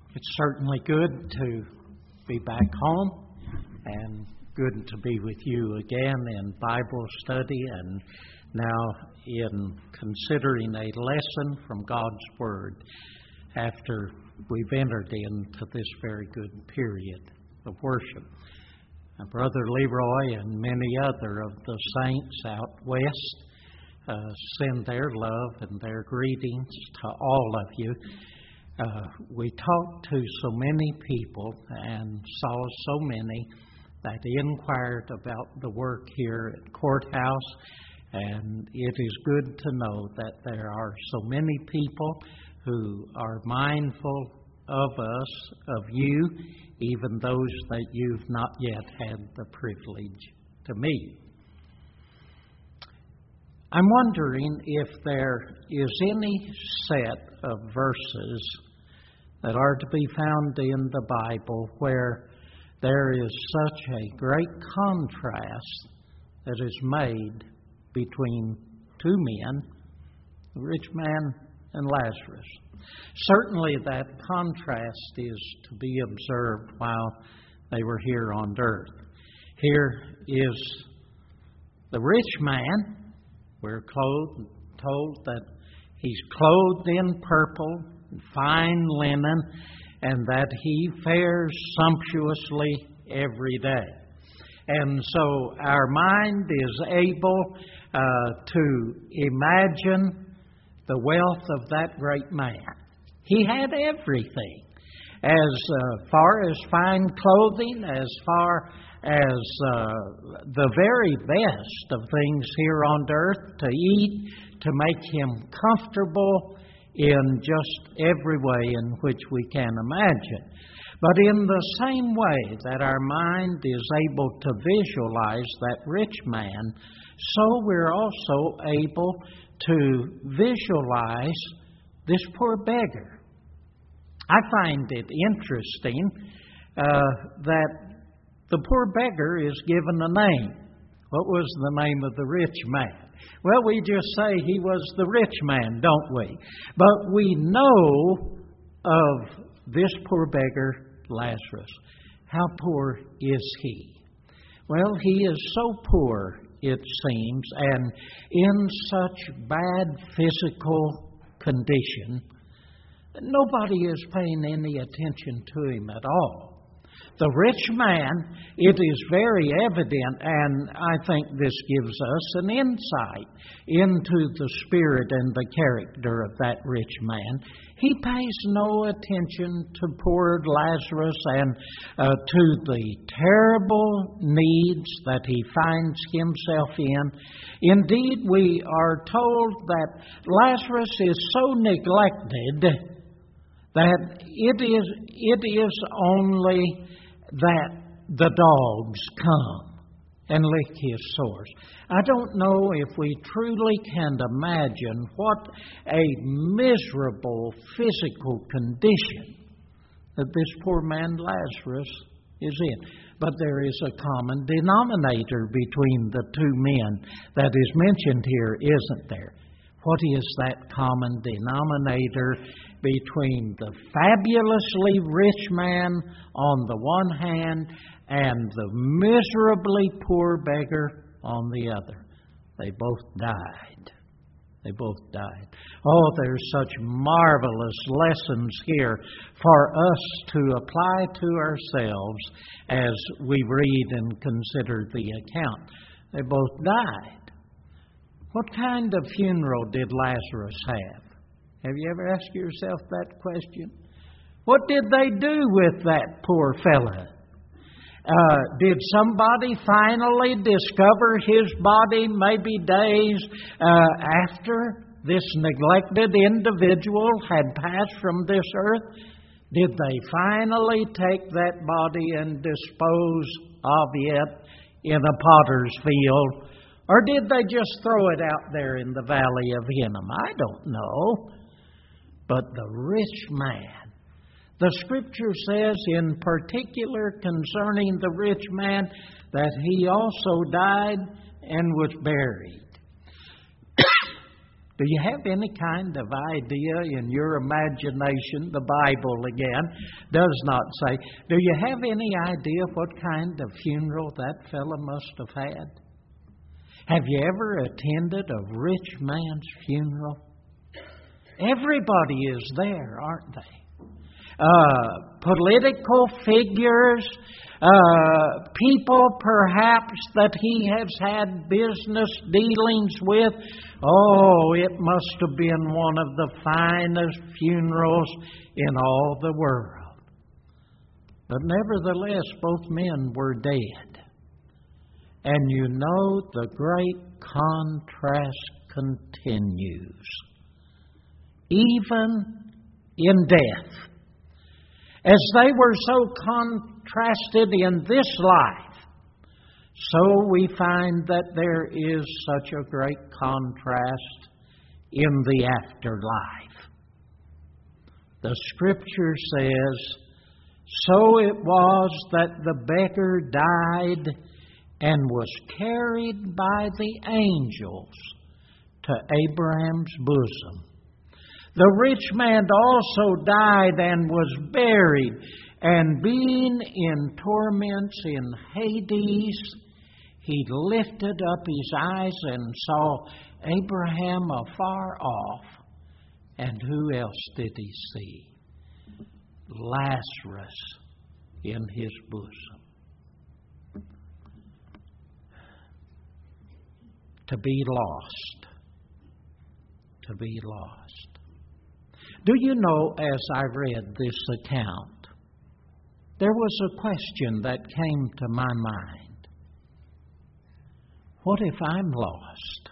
It's certainly good to be back home and good to be with you again in Bible study and now in considering a lesson from God's Word after we've entered into this very good period of worship. Brother Leroy and many other of the saints out west send their love and their greetings to all of you. We talked to so many people and saw so many that inquired about the work here at Courthouse, and it is good to know that there are so many people who are mindful of us, of you, even those that you've not yet had the privilege to meet. I'm wondering if there is any set of verses that are to be found in the Bible where there is such a great contrast that is made between two men, the rich man and Lazarus. Certainly that contrast is to be observed while they were here on earth. Here is the rich man. We're told that he's clothed in purple, fine linen, and that he fares sumptuously every day. And so our mind is able to imagine the wealth of that great man. He had everything, as far as fine clothing, as far as the very best of things here on earth to eat, to make him comfortable in just every way in which we can imagine. But in the same way that our mind is able to visualize that rich man, so we're also able to visualize this poor beggar. I find it interesting that the poor beggar is given a name. What was the name of the rich man? Well, we just say he was the rich man, don't we? But we know of this poor beggar, Lazarus. How poor is he? Well, he is so poor, it seems, and in such bad physical condition that nobody is paying any attention to him at all. The rich man, it is very evident, and I think this gives us an insight into the spirit and the character of that rich man. He pays no attention to poor Lazarus and to the terrible needs that he finds himself in. Indeed, we are told that Lazarus is so neglected that it is only that the dogs come and lick his sores. I don't know if we truly can imagine what a miserable physical condition that this poor man Lazarus is in. But there is a common denominator between the two men that is mentioned here, isn't there? What is that common denominator between the fabulously rich man on the one hand and the miserably poor beggar on the other? They both died. They both died. Oh, there's such marvelous lessons here for us to apply to ourselves as we read and consider the account. They both died. What kind of funeral did Lazarus have? Have you ever asked yourself that question? What did they do with that poor fella? Did somebody finally discover his body maybe days after this neglected individual had passed from this earth? Did they finally take that body and dispose of it in a potter's field? Or did they just throw it out there in the valley of Hinnom? I don't know. But the rich man, the Scripture says in particular concerning the rich man that he also died and was buried. Do you have any kind of idea in your imagination? The Bible, again, does not say. Do you have any idea what kind of funeral that fellow must have had? Have you ever attended a rich man's funeral? Everybody is there, aren't they? Political figures, people perhaps that he has had business dealings with. Oh, it must have been one of the finest funerals in all the world. But nevertheless, both men were dead. And you know the great contrast continues. Even in death. As they were so contrasted in this life, so we find that there is such a great contrast in the afterlife. The Scripture says, "So it was that the beggar died and was carried by the angels to Abraham's bosom. The rich man also died and was buried, and being in torments in Hades, he lifted up his eyes and saw Abraham afar off." And who else did he see? Lazarus in his bosom. To be lost. To be lost. Do you know, as I read this account, there was a question that came to my mind. What if I'm lost?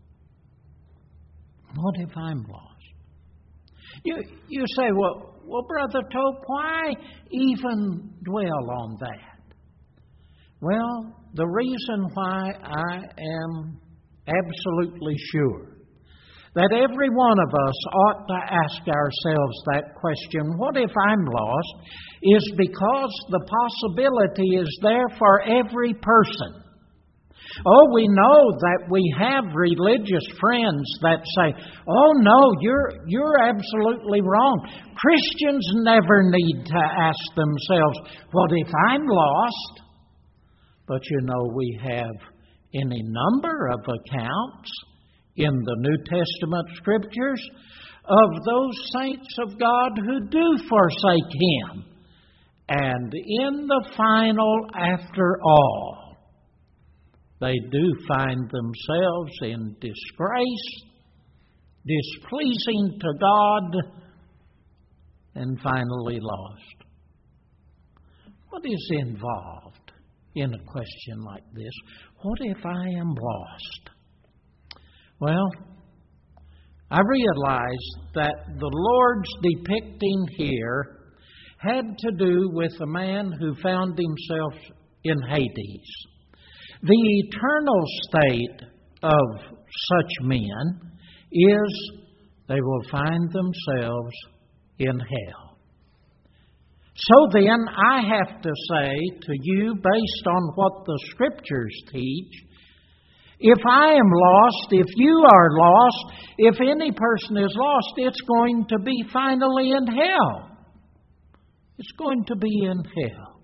What if I'm lost? You say, well, Brother Tope, why even dwell on that? Well, the reason why I am absolutely sure that every one of us ought to ask ourselves that question, what if I'm lost, is because the possibility is there for every person. Oh, we know that we have religious friends that say, "Oh no, you're absolutely wrong. Christians never need to ask themselves, what if I'm lost?" But you know, we have any number of accounts in the New Testament Scriptures of those saints of God who do forsake Him. And in the final, after all, they do find themselves in disgrace, displeasing to God, and finally lost. What is involved in a question like this? What if I am lost? Well, I realize that the Lord's depicting here had to do with a man who found himself in Hades. The eternal state of such men is they will find themselves in hell. So then, I have to say to you, based on what the Scriptures teach, if I am lost, if you are lost, if any person is lost, it's going to be finally in hell. It's going to be in hell.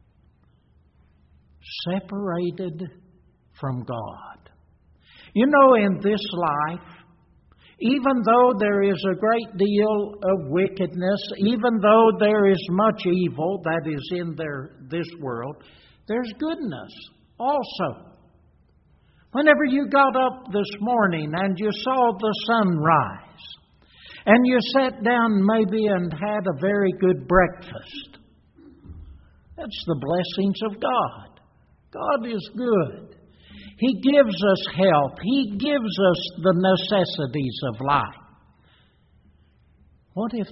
Separated from God. You know, in this life, even though there is a great deal of wickedness, even though there is much evil that is in this world, there's goodness also. Whenever you got up this morning and you saw the sun rise, and you sat down maybe and had a very good breakfast, that's the blessings of God. God is good. He gives us help. He gives us the necessities of life. What if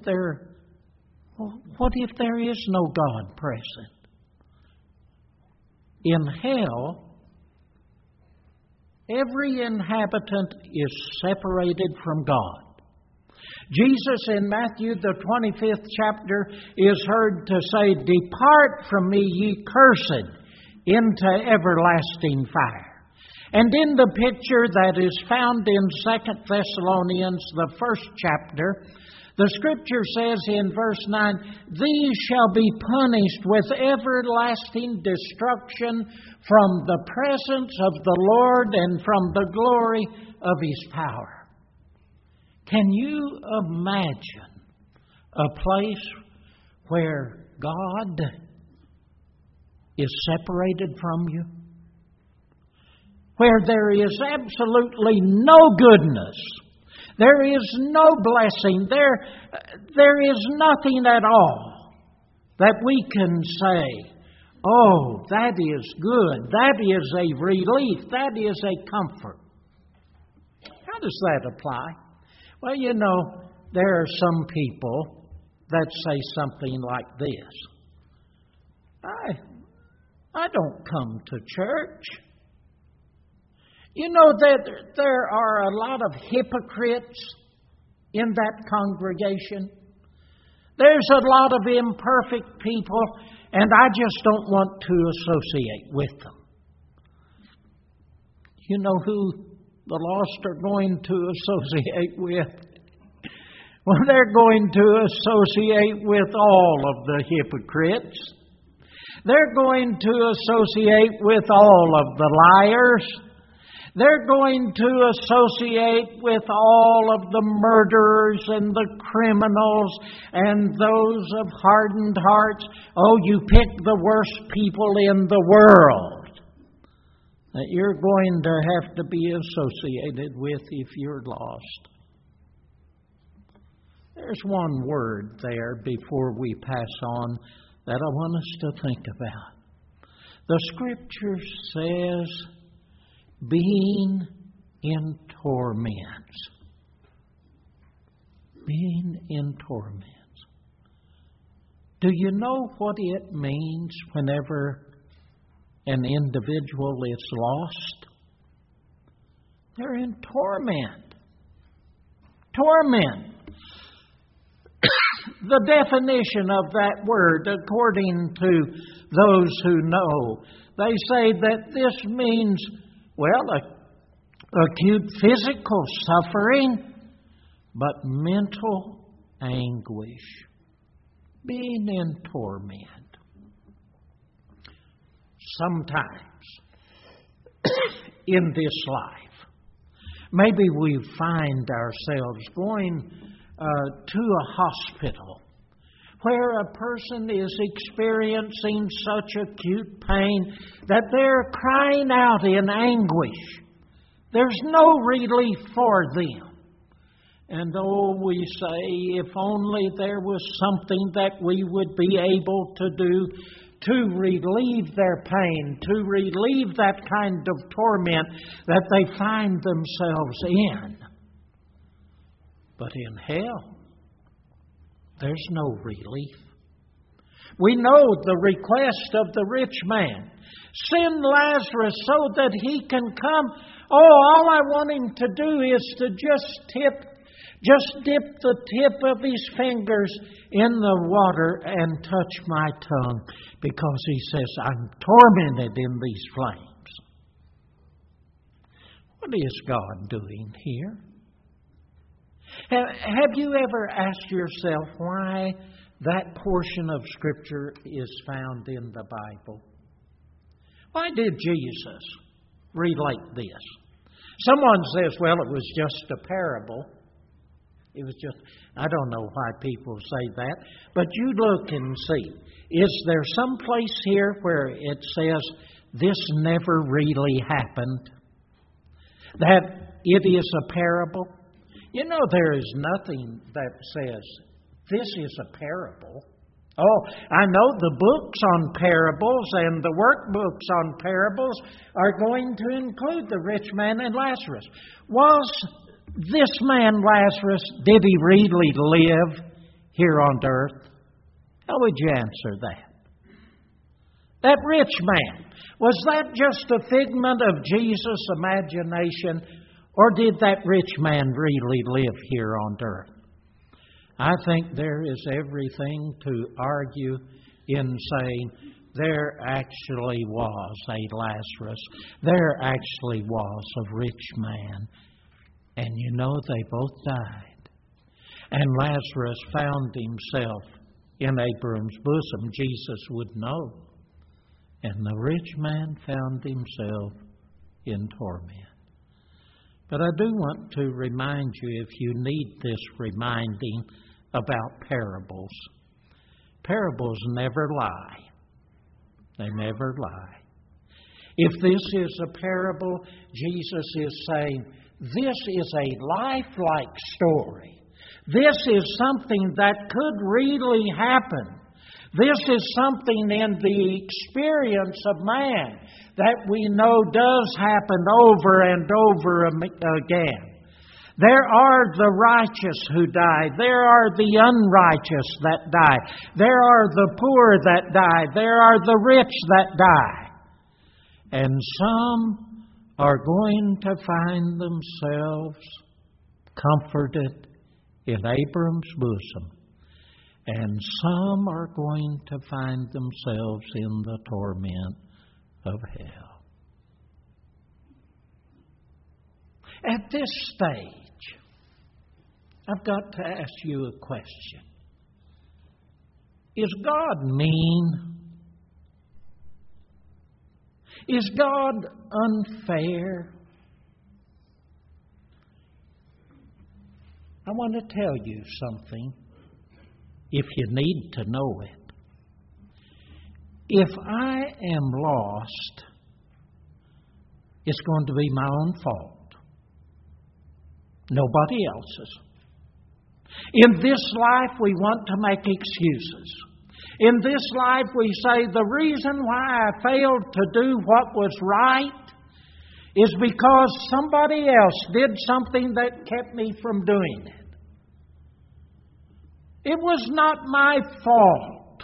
there is no God present? In hell, every inhabitant is separated from God. Jesus in Matthew the 25th chapter is heard to say, "Depart from me, ye cursed, into everlasting fire." And in the picture that is found in 2 Thessalonians, the first chapter, the Scripture says in verse 9, "These shall be punished with everlasting destruction from the presence of the Lord and from the glory of His power." Can you imagine a place where God is separated from you? Where there is absolutely no goodness. There is no blessing. There is nothing at all that we can say, "Oh, that is good. That is a relief. That is a comfort." How does that apply? Well, you know, there are some people that say something like this. I don't come to church. You know that there are a lot of hypocrites in that congregation. There's a lot of imperfect people, and I just don't want to associate with them. You know who the lost are going to associate with? Well, they're going to associate with all of the hypocrites. They're going to associate with all of the liars. They're going to associate with all of the murderers and the criminals and those of hardened hearts. Oh, you pick the worst people in the world that you're going to have to be associated with if you're lost. There's one word there before we pass on that I want us to think about. The Scripture says, being in torments. Being in torments. Do you know what it means whenever an individual is lost? They're in torment. Torment. The definition of that word, according to those who know, they say that this means, well, acute physical suffering, but mental anguish. Being in torment. Sometimes in this life, maybe we find ourselves going to a hospital where a person is experiencing such acute pain that they're crying out in anguish. There's no relief for them. And oh, we say, if only there was something that we would be able to do to relieve their pain, to relieve that kind of torment that they find themselves in. But in hell, there's no relief. We know the request of the rich man. Send Lazarus so that he can come. Oh, all I want him to do is to just dip the tip of his fingers in the water and touch my tongue, because he says, I'm tormented in these flames. What is God doing here? Have you ever asked yourself why that portion of Scripture is found in the Bible? Why did Jesus relate this? Someone says, well, it was just a parable. It was just, I don't know why people say that, but you look and see. Is there some place here where it says this never really happened? That it is a parable? You know, there is nothing that says this is a parable. Oh, I know the books on parables and the workbooks on parables are going to include the rich man and Lazarus. Was this man Lazarus, did he really live here on earth? How would you answer that? That rich man, was that just a figment of Jesus' imagination, or did that rich man really live here on earth? I think there is everything to argue in saying there actually was a Lazarus. There actually was a rich man. And you know, they both died. And Lazarus found himself in Abraham's bosom. Jesus would know. And the rich man found himself in torment. But I do want to remind you, if you need this reminding, about parables. Parables never lie. They never lie. If this is a parable, Jesus is saying, this is a lifelike story. This is something that could really happen. This is something in the experience of man that we know does happen over and over again. There are the righteous who die. There are the unrighteous that die. There are the poor that die. There are the rich that die. And some are going to find themselves comforted in Abraham's bosom. And some are going to find themselves in the torment of hell. At this stage, I've got to ask you a question. Is God mean? Is God unfair? I want to tell you something, if you need to know it. If I am lost, it's going to be my own fault. Nobody else's. In this life, we want to make excuses. In this life, we say the reason why I failed to do what was right is because somebody else did something that kept me from doing it. It was not my fault.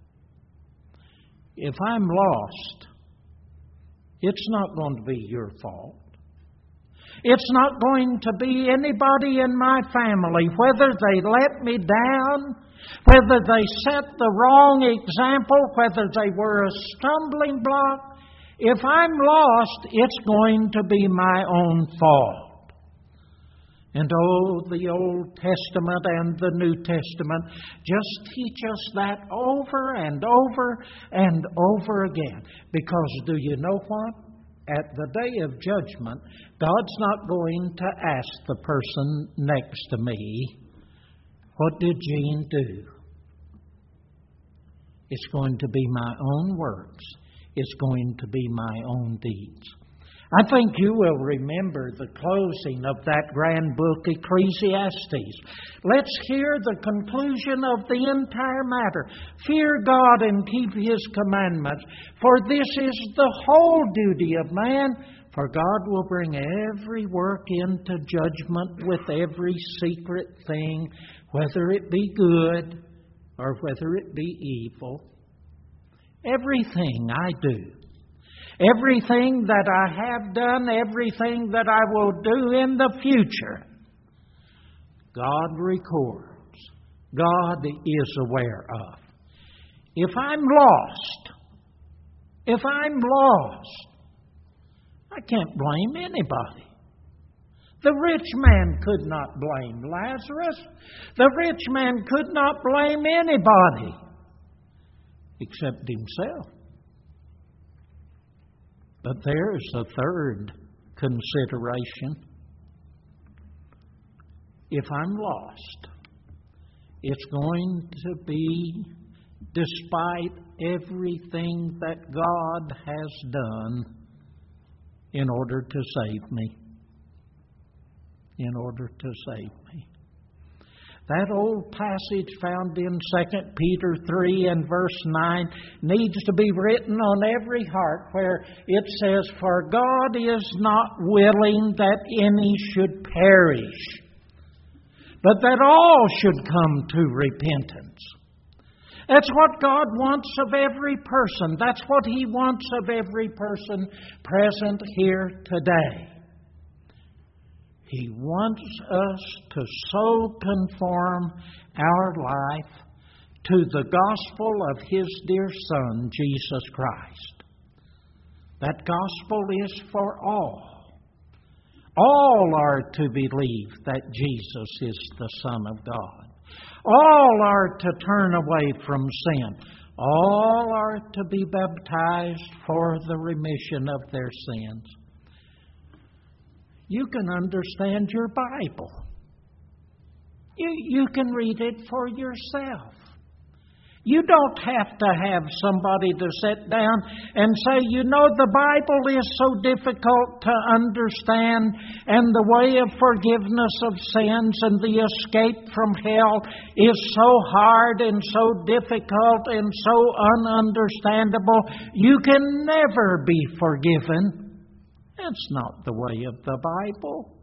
If I'm lost, it's not going to be your fault. It's not going to be anybody in my family, whether they let me down, whether they set the wrong example, whether they were a stumbling block. If I'm lost, it's going to be my own fault. And the Old Testament and the New Testament just teach us that over and over and over again. Because do you know what? At the day of judgment, God's not going to ask the person next to me, what did Gene do? It's going to be my own works. It's going to be my own deeds. I think you will remember the closing of that grand book, Ecclesiastes. Let's hear the conclusion of the entire matter. Fear God and keep His commandments, for this is the whole duty of man. For God will bring every work into judgment with every secret thing, whether it be good or whether it be evil. Everything I do, everything that I have done, everything that I will do in the future, God records. God is aware of. If I'm lost, I can't blame anybody. The rich man could not blame Lazarus. The rich man could not blame anybody except himself. But there's a third consideration. If I'm lost, it's going to be despite everything that God has done in order to save me. In order to save me. That old passage found in 2 Peter 3 and verse 9 needs to be written on every heart, where it says, "For God is not willing that any should perish, but that all should come to repentance." That's what God wants of every person. That's what He wants of every person present here today. He wants us to so conform our life to the gospel of His dear Son, Jesus Christ. That gospel is for all. All are to believe that Jesus is the Son of God. All are to turn away from sin. All are to be baptized for the remission of their sins. You can understand your Bible. You can read it for yourself. You don't have to have somebody to sit down and say, you know, the Bible is so difficult to understand, and the way of forgiveness of sins and the escape from hell is so hard and so difficult and so ununderstandable, you can never be forgiven. That's not the way of the Bible.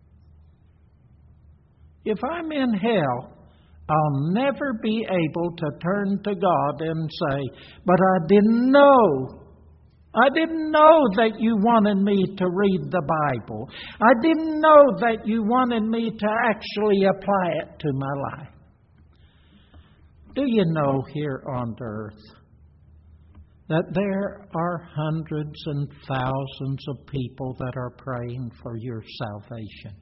If I'm in hell, I'll never be able to turn to God and say, but I didn't know. I didn't know that you wanted me to read the Bible. I didn't know that you wanted me to actually apply it to my life. Do you know here on earth that there are hundreds and thousands of people that are praying for your salvation?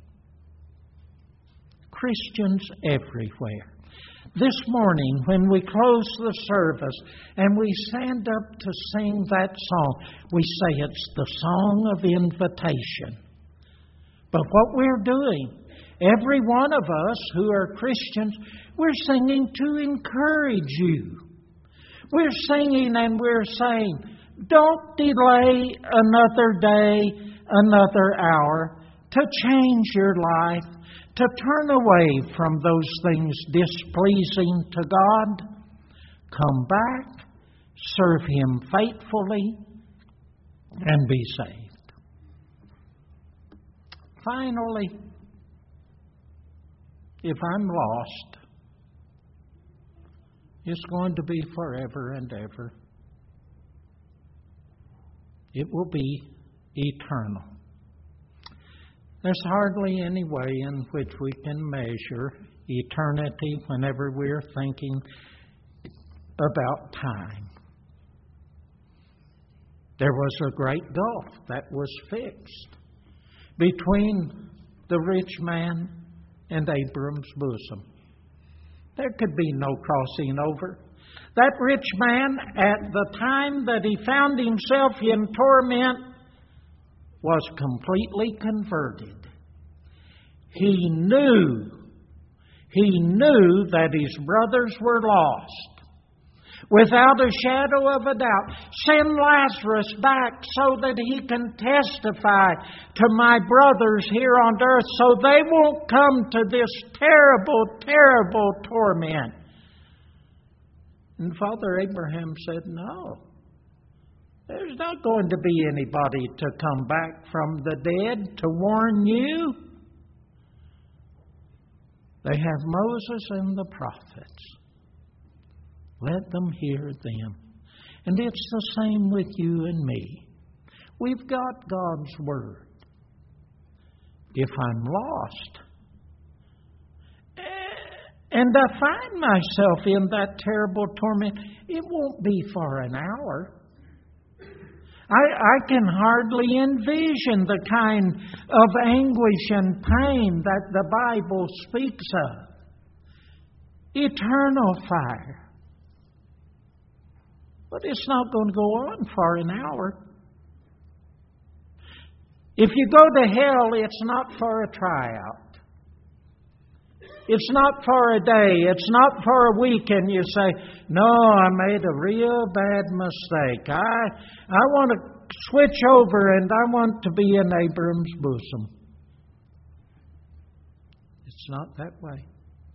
Christians everywhere. This morning, when we close the service and we stand up to sing that song, we say it's the song of invitation. But what we're doing, every one of us who are Christians, we're singing to encourage you. We're singing and we're saying, don't delay another day, another hour to change your life, to turn away from those things displeasing to God. Come back, serve Him faithfully, and be saved. Finally, if I'm lost, it's going to be forever and ever. It will be eternal. There's hardly any way in which we can measure eternity whenever we're thinking about time. There was a great gulf that was fixed between the rich man and Abram's bosom. There could be no crossing over. That rich man, at the time that he found himself in torment, was completely converted. He knew that his brothers were lost. Without a shadow of a doubt, send Lazarus back so that he can testify to my brothers here on earth so they won't come to this terrible, terrible torment. And Father Abraham said, no. There's not going to be anybody to come back from the dead to warn you. They have Moses and the prophets. Let them hear them. And it's the same with you and me. We've got God's Word. If I'm lost, and I find myself in that terrible torment, it won't be for an hour. I can hardly envision the kind of anguish and pain that the Bible speaks of. Eternal fire. But it's not going to go on for an hour. If you go to hell, it's not for a tryout. It's not for a day. It's not for a week, and you say, no, I made a real bad mistake. I want to switch over, and I want to be in Abram's bosom. It's not that way.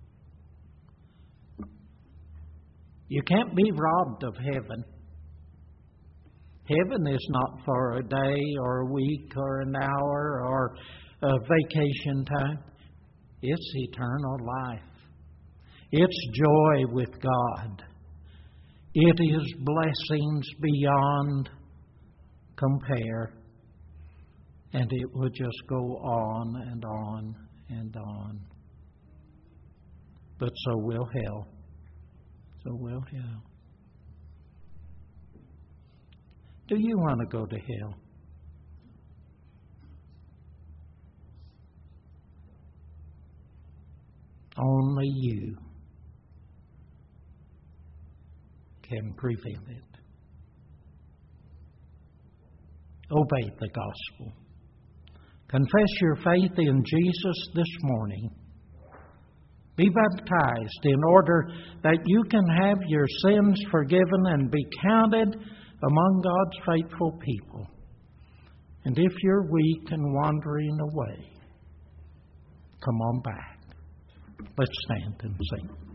You can't be robbed of heaven. Heaven is not for a day or a week or an hour or a vacation time. It's eternal life. It's joy with God. It is blessings beyond compare. And it will just go on and on and on. But so will hell. So will hell. Do you want to go to hell? Only you can prevent it. Obey the gospel. Confess your faith in Jesus this morning. Be baptized in order that you can have your sins forgiven and be counted among God's faithful people. And if you're weak and wandering away, come on back. Let's stand and sing.